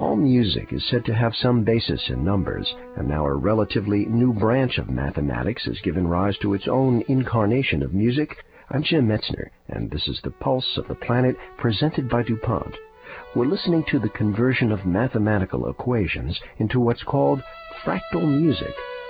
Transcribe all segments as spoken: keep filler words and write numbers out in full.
All music is said to have some basis in numbers, and now a relatively new branch of mathematics has given rise to its own incarnation of music. I'm Jim Metzner, and this is the Pulse of the Planet, presented by DuPont. We're listening to the conversion of mathematical equations into what's called fractal music.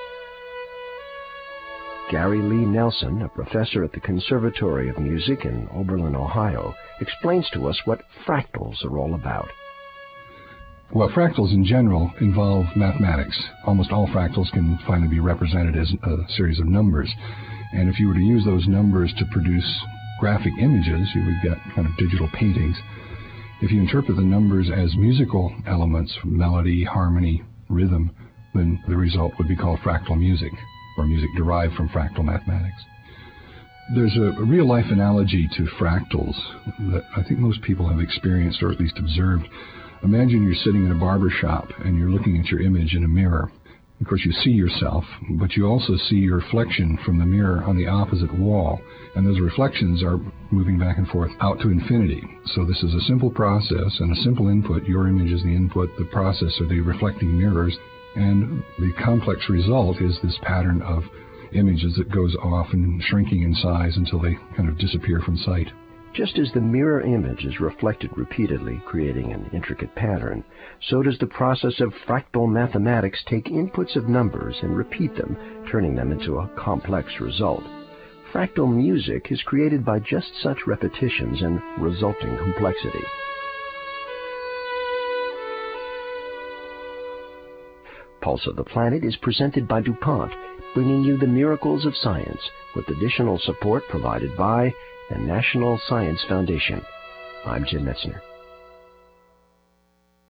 Gary Lee Nelson, a professor at the Conservatory of Music in Oberlin, Ohio, explains to us what fractals are all about. Well, fractals in general involve mathematics. Almost all fractals can finally be represented as a series of numbers. And if you were to use those numbers to produce graphic images, you would get kind of digital paintings. If you interpret the numbers as musical elements, melody, harmony, rhythm, then the result would be called fractal music, or music derived from fractal mathematics. There's a, a real-life analogy to fractals that I think most people have experienced, or at least observed. Imagine you're sitting in a barber shop and you're looking at your image in a mirror. Of course, you see yourself, but you also see your reflection from the mirror on the opposite wall, and those reflections are moving back and forth out to infinity. So this is a simple process and a simple input. Your image is the input, the process are the reflecting mirrors, and the complex result is this pattern of images that goes off and shrinking in size until they kind of disappear from sight. Just as the mirror image is reflected repeatedly, creating an intricate pattern, so does the process of fractal mathematics take inputs of numbers and repeat them, turning them into a complex result. Fractal music is created by just such repetitions and resulting complexity. Pulse of the Planet is presented by DuPont, bringing you the miracles of science, with additional support provided by the National Science Foundation. I'm Jim Metzner.